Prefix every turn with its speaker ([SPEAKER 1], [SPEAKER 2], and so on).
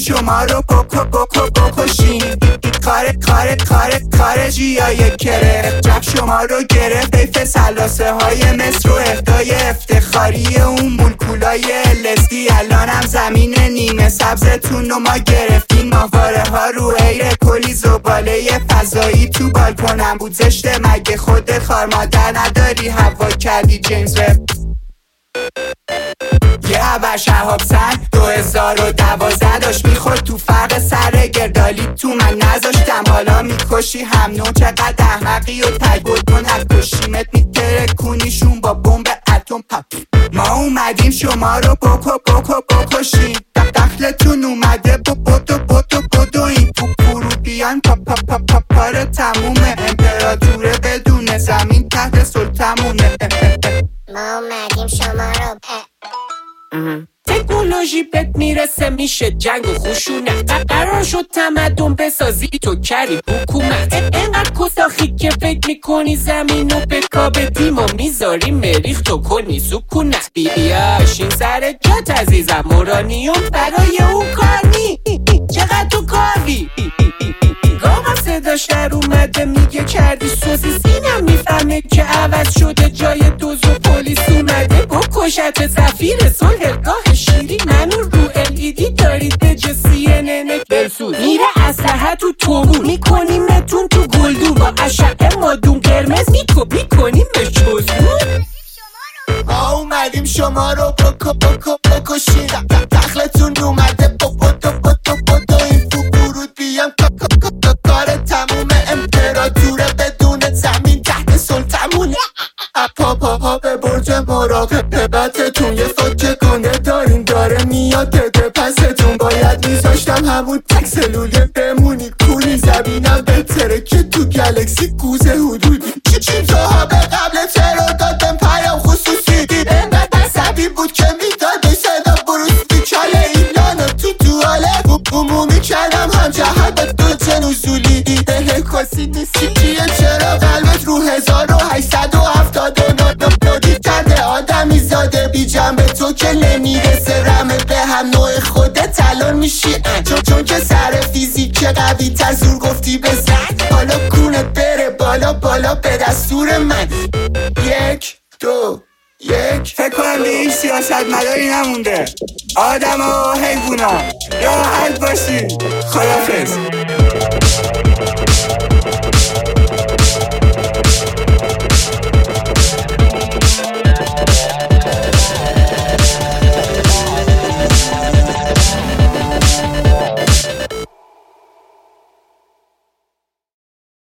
[SPEAKER 1] شما رو بکشین. کار جیای کره جب شما رو گرفت. حیف سلاسه های مصر و اهدای افتخاری اون مولکولای لستی. الانم زمین نیمه سبزتون رو ما گرفتیم. ماهواره ها رو غیر کلی زباله فضایی تو بالکنم بود. زشته مگه خود خار مادر نداری هوا کردی جیمز وب. یه عبر شهاب سن 2012 داشت میخورد تو فرق سر گردالی تو من نذاشتم. حالا میکشی همنون چقدر احمقی و تگودون حق کشیمت میترکونیشون با بمب اتم. ما اومدیم شما رو بکشیم. دخلتون اومده بدو این ورودیان پاره تمومه. امپراتوره بدون زمین تحت سلطمونه.
[SPEAKER 2] ما اومدیم شما رو
[SPEAKER 3] تکنولوژی بهت میرسه میشه جنگ و خشونت. قرار شد تمدن بسازی تو کردی حکومت. اینقدر کساخی که فکر میکنی زمین رو به کابدیم و میذاری مریخ تو کنی سکونت. بیاشین سر جات عزیزم اورانیوم برای اون کار چقدر تو کاری. گاما صداش در اومده میگه کردی سوزی. سینم میفهمه که عوض شده جای دوز و پلیس اومده بکشت. زفیر صلحگاه شیری منو رو LED دارید بجه CNN بلسوز. میره اسلحه تو توبون میکنیمتون تو گلدون. با اشعه مادون قرمز میکنیم به چوزون.
[SPEAKER 1] ما اومدیم شما رو بکشین. دخلتون اومده بدو این ورود بیام کار تمومه. امپراتوره بدون زمین تحت سلطمونه. پا به برج مراقبتتون. یه فاکه گنده داریم داره میاد دده پستون. باید میذاشتم همون تک سلوله بمونی کولی. زمینم بهتره که تو گلکسی کوزه حدودی. چیزها به قبل ترور دادم پیام خصوصی. اینقدر عصبی بود که میداد به صدا بروستی. کله ایلانو تو حاله عمومی کردم هم جهت دو جنوزولی. دیده کسی نیستی کیه چرا قلبت رو 1879 نادید کرده آدمی زاده بی جنبه. تو که نمیرسه رمه به هم نوع خودت الان میشی چون که سر فیزیک قوی تر زور گفتی بزن. حالا کونت بره بالا به دستور من. 1 2 1. فکر کنم به این سیاست مداری نمونده. آدم و حیوونا راحت باشین. خداحافظ.